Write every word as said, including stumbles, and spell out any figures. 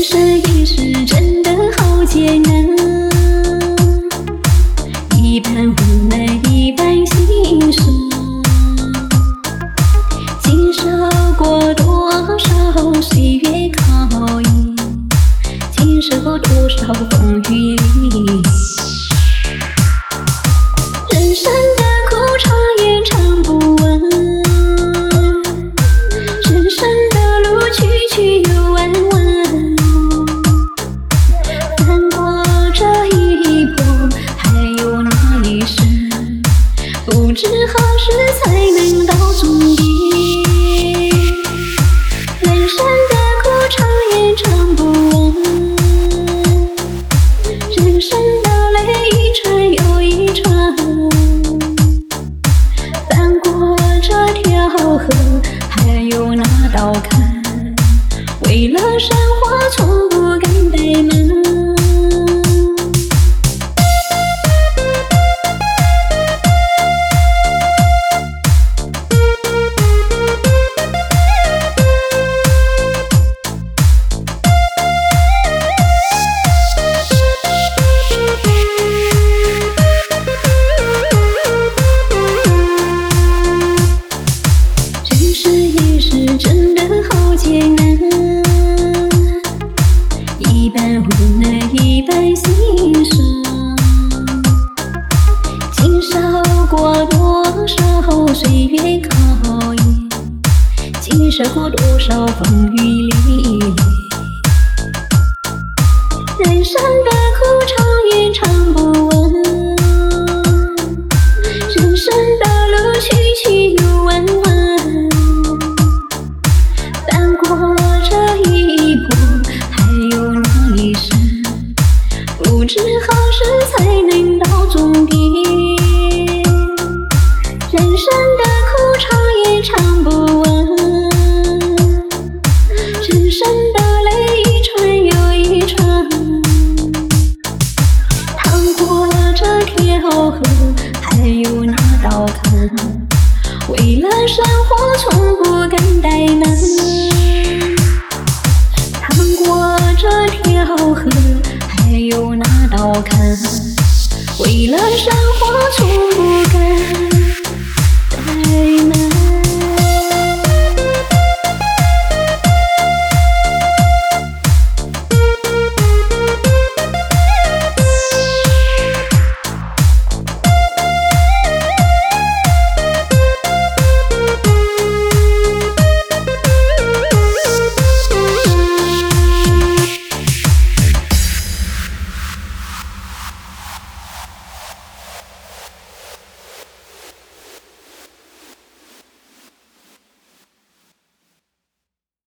人生一世真的好艰难，一半无奈一半心酸。经受过多少岁月考验，经受过多少风雨里。人生的苦长也唱不完，人生的路曲曲又弯弯。翻过这一步，还有那一生，不知何时才能到终点。人生的苦长也唱不完，人生的泪一串又一串。翻过这条河，还有那道坎，为了生活从不敢怠慢。人生一世真的好艰难，一半无奈一半心酸。经受过多少岁月考验，经受过多少风雨里。人生的苦长也唱不完，人生的路曲曲又弯弯。翻过这一步，还有那一生，不知何时才能到终点。人生的苦长也唱不完，人生的泪一串又一串。趟过这条河，还有那道坎，为了生活从不敢怠慢。趟过这条河，还有那道坎，为了生活从不敢怠慢。